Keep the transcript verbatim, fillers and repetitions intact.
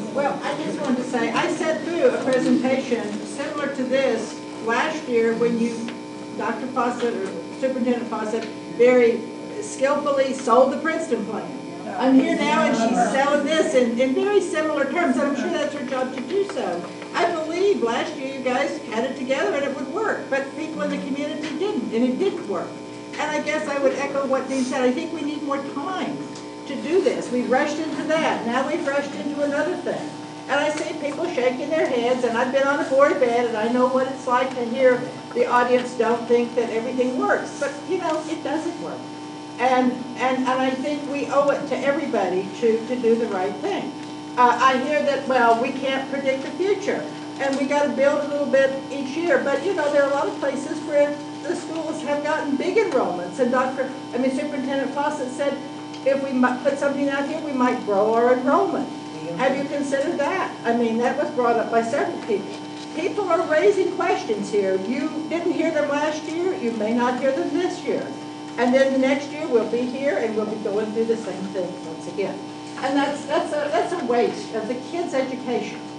Well, I just wanted to say, I sat through a presentation similar to this last year when you, Doctor Fawcett, or Superintendent Fawcett, very skillfully sold the Princeton plan. I'm here now and she's selling this in, in very similar terms, and I'm sure that's her job to do so. I believe last year you guys had it together and it would work, but people in the community didn't, and it didn't work. And I guess I would echo what Dean said. I think we need more time to do this. We rushed into that. Now we've rushed into another thing. And I see people shaking their heads, and I've been on a board of ed, and I know what it's like to hear the audience don't think that everything works. But, you know, it doesn't work. And, and, and I think we owe it to everybody to, to do the right thing. Uh, I hear that, well, we can't predict the future, and we got to build a little bit each year. But, you know, there are a lot of places where the schools have gotten big enrollments. And Doctor I mean, Superintendent Fawcett said, if we put something out here, we might grow our enrollment. Have you considered that? I mean, that was brought up by several people. People are raising questions here. You didn't hear them last year. You may not hear them this year. And then the next year we'll be here and we'll be going through the same thing once again. And that's, that's, a, that's a waste of the kids' education.